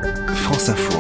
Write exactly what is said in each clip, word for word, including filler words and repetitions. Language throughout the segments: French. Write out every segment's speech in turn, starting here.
France Info.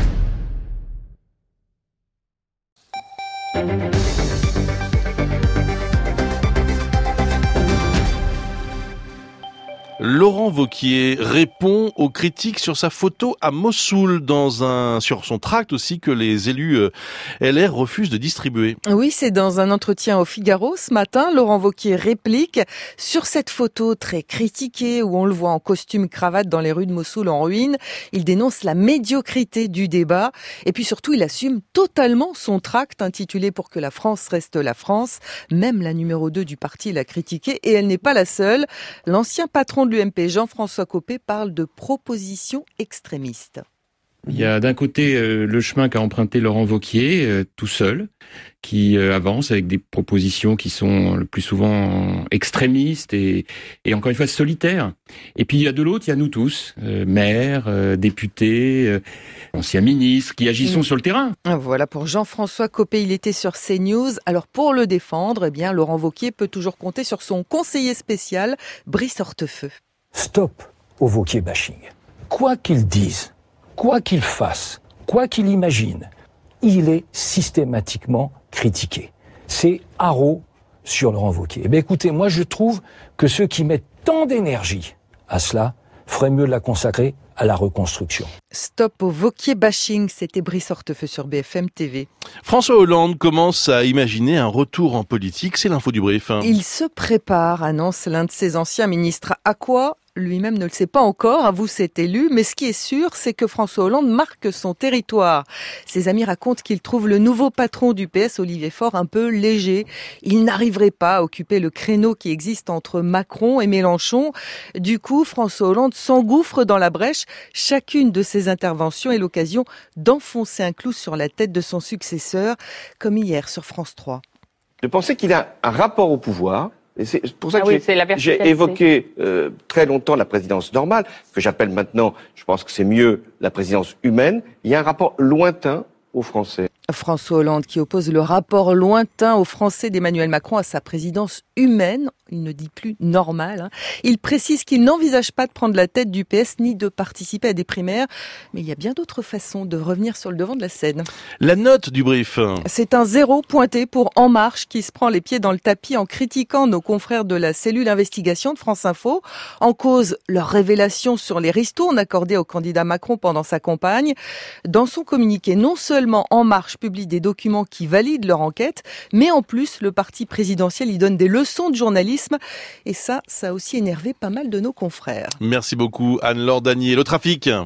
Laurent Wauquiez répond aux critiques sur sa photo à Mossoul, dans un, sur son tract aussi que les élus L R refusent de distribuer. Oui, c'est dans un entretien au Figaro ce matin. Laurent Wauquiez réplique sur cette photo très critiquée où on le voit en costume cravate dans les rues de Mossoul en ruine. Il dénonce la médiocrité du débat et puis surtout il assume totalement son tract intitulé Pour que la France reste la France. Même la numéro deux du parti l'a critiqué et elle n'est pas la seule. L'ancien patron de l'U M P, Jean-François Copé, parle de propositions extrémistes. Il y a d'un côté euh, le chemin qu'a emprunté Laurent Wauquiez, euh, tout seul, qui euh, avance avec des propositions qui sont le plus souvent extrémistes et, et encore une fois solitaires. Et puis il y a de l'autre, il y a nous tous, euh, maires, euh, députés, euh, anciens ministres, qui agissons mmh. sur le terrain. Voilà pour Jean-François Copé, il était sur CNews. Alors pour le défendre, eh bien Laurent Wauquiez peut toujours compter sur son conseiller spécial, Brice Hortefeux. Stop au Wauquiez bashing. Quoi qu'il dise, quoi qu'il fasse, quoi qu'il imagine, il est systématiquement critiqué. C'est haro sur Laurent Wauquiez. Eh bien, écoutez, moi je trouve que ceux qui mettent tant d'énergie à cela feraient mieux de la consacrer à la reconstruction. Stop au Wauquiez bashing, c'était Brice Hortefeux sur B F M T V. François Hollande commence à imaginer un retour en politique, c'est l'info du brief. Il se prépare, annonce l'un de ses anciens ministres. À quoi ? Lui-même ne le sait pas encore, avoue cet élu, mais ce qui est sûr, c'est que François Hollande marque son territoire. Ses amis racontent qu'il trouve le nouveau patron du P S, Olivier Faure, un peu léger. Il n'arriverait pas à occuper le créneau qui existe entre Macron et Mélenchon. Du coup, François Hollande s'engouffre dans la brèche. Chacune de ses interventions est l'occasion d'enfoncer un clou sur la tête de son successeur, comme hier sur France trois. De penser qu'il a un rapport au pouvoir. Et c'est pour ça que ah oui, j'ai, j'ai évoqué euh, très longtemps la présidence normale, que j'appelle maintenant, je pense que c'est mieux, la présidence humaine. Il y a un rapport lointain aux Français. François Hollande qui oppose le rapport lointain aux Français d'Emmanuel Macron à sa présidence humaine. Il ne dit plus normal. Hein. Il précise qu'il n'envisage pas de prendre la tête du P S ni de participer à des primaires. Mais il y a bien d'autres façons de revenir sur le devant de la scène. La note du brief. C'est un zéro pointé pour En Marche qui se prend les pieds dans le tapis en critiquant nos confrères de la cellule investigation de France Info. En cause, leur révélation sur les ristournes accordées au candidat Macron pendant sa campagne. Dans son communiqué, non seulement En Marche publie des documents qui valident leur enquête, mais en plus, le parti présidentiel y donne des leçons de journalisme. Et ça, ça a aussi énervé pas mal de nos confrères. Merci beaucoup Anne-Laure Danier. Le trafic.